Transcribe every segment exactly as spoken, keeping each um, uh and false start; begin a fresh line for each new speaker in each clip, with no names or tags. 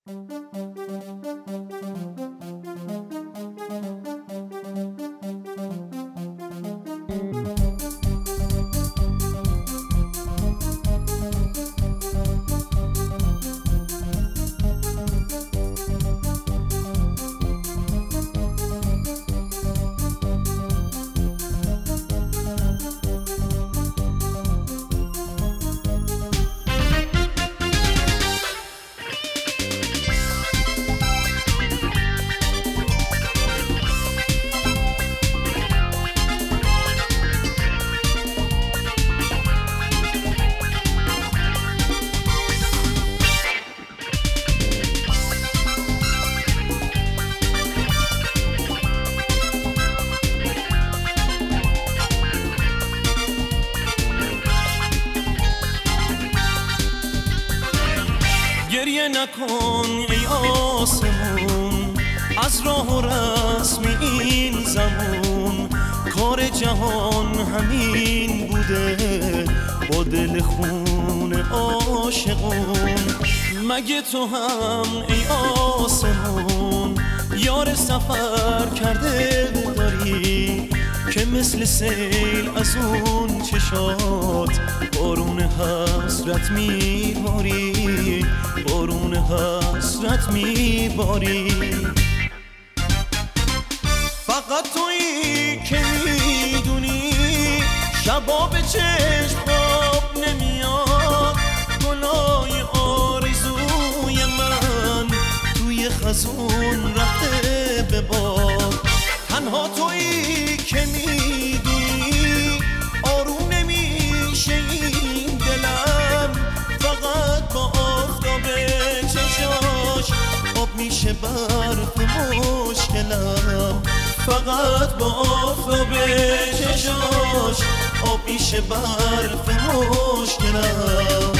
گریه نکن ای آسمون از راه و رسم این زمان، کار جهان همین بوده با دل خون عاشقون. مگه تو هم ای آسمون یار سفر کرده داری که مثل سیل از اون چشات بارون حسرت میباری، بارون حسرت میباری. فقط تویی که میدونی شبا به چشم خواب نمیاد، گلای آرزوی من توی خزون رفته به باد. تنها تویی که میدونی آروم نمیشه این دلم، فقط با آفتاب چشاش آب میشه برف مشکلم، فقط با آفتاب چشاش آب میشه برف مشکلم.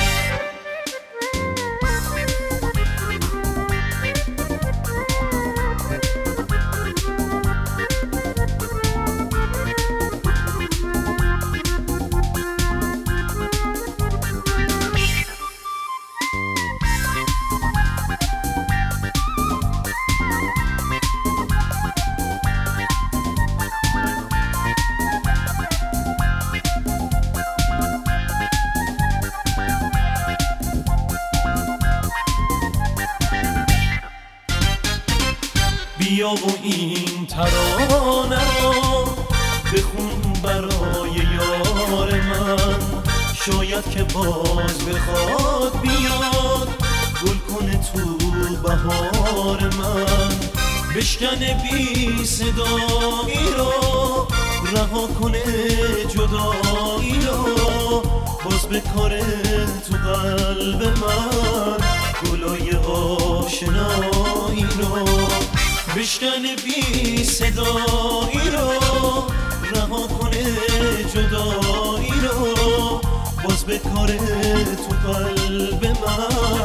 بیا و این ترانه رو بخون برای یار من، شاید که باز بخواد بیاد گل کنه تو بهار من. بشکنه بی صدایی رو رها کنه جدایی رو، باز بکاره تو قلب من گلای آشنایی رو. بشکنه بی صدایی رو رها کنه جدایی رو، باز بکاره تو قلب من